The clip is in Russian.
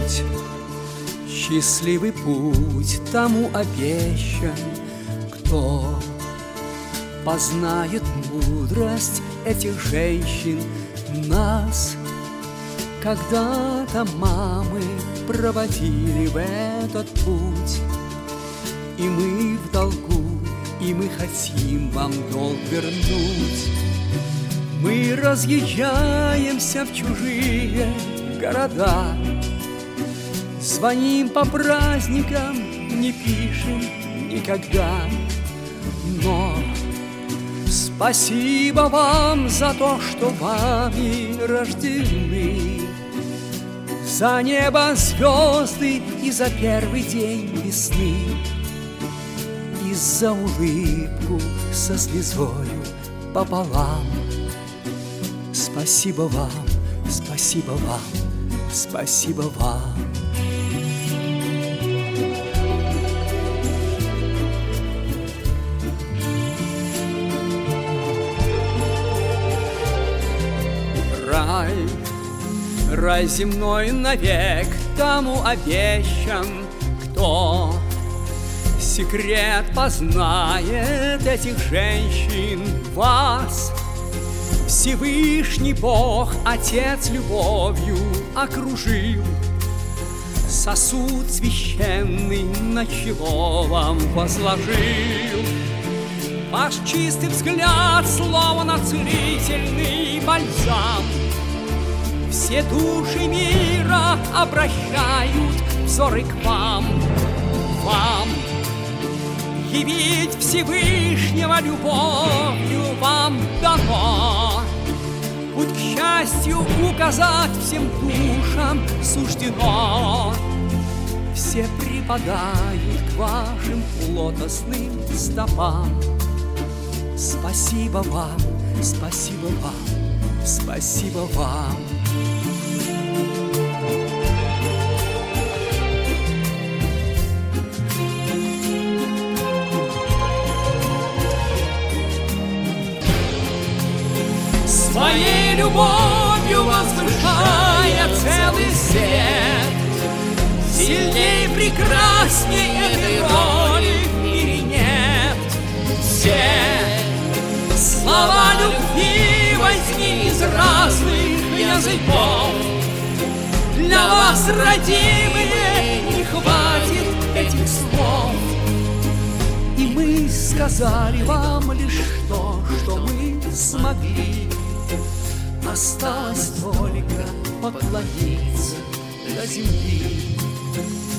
путь, счастливый путь тому обещан, кто познает мудрость этих женщин. Нас когда-то мамы проводили в этот путь, и мы в долгу, и мы хотим вам долг вернуть. Мы разъезжаемся в чужие города, звоним по праздникам, не пишем никогда. Но спасибо вам за то, что вами рождены, за небо звезды и за первый день весны, и за улыбку со слезою пополам. Спасибо вам, спасибо вам, спасибо вам. Рай земной навек тому обещан, кто секрет познает этих женщин. Вас Всевышний Бог, Отец, любовью окружил, сосуд священный на чело вам возложил. Ваш чистый взгляд, словно целительный бальзам, все души мира обращают взоры к вам. Вам явить Всевышнего любовью вам дано, путь к счастью указать всем душам суждено. Все припадают к вашим лотосным стопам. Спасибо вам, спасибо вам, спасибо вам. Своей любовью возвышая целый свет, сильней, прекрасней этой роли в мире нет. Все слова любви возьми из разных языков, для вас, родимые, не хватит этих слов. И мы сказали вам лишь то, что мы смогли. Осталось только поклониться до земли.